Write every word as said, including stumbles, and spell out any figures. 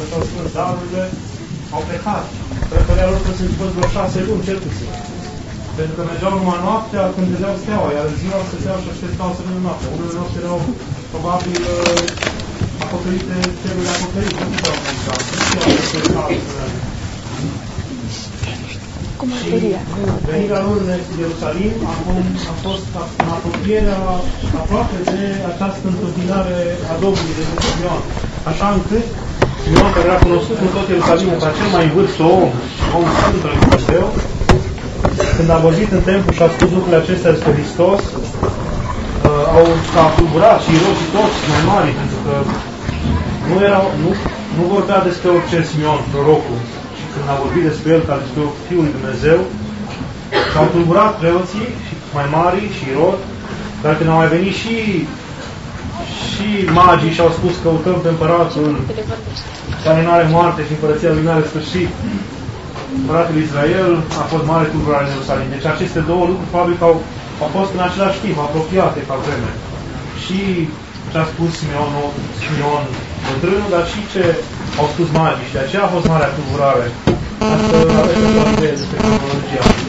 și-au strâns darurile, au plecat. Preferia lor că sunt fost vreo șase luni, cel puțin. Pentru că mergeau numai noaptea când vedeau steaua, iar ziua stăteau și așteptau să vină noaptea. Unele nopți erau probabil acoperite, cerurile acoperite, nu puteau mânca, nu știau să și venirea lor în Ierusalim acum a fost în apropierea aproape de această întâmpinare a Domnului de Simeon. Așa încât Simeon, care era cunoscut în tot Ierusalimul ca cel mai în vârstă om, om sfânt al lui Dumnezeu, când a vorbit în templu și a spus lucrurile acestea despre Hristos, uh, au s-a tulburat și roșii toți mai mari, pentru că nu, erau, nu, nu vorbea despre orice Simeon, prorocul. Când a vorbit despre el ca despre Fiul lui Dumnezeu, s-au tulburat preoții și mai mari și Irod, dar când au mai venit și, și magii și au spus că căutăm pe împăratul care nu are moarte și împărăția lui nu are sfârșit, împăratul Israel, a fost mare tulburare în Ierusalim. Deci aceste două lucruri probabil că au, au fost în același timp, apropiate ca vreme. Și ce a spus Simeon, Simeon bătrânul, dar și ce au spus magii și de aceea a fost marea tulburare. Asta aveți o idee despre cronologia.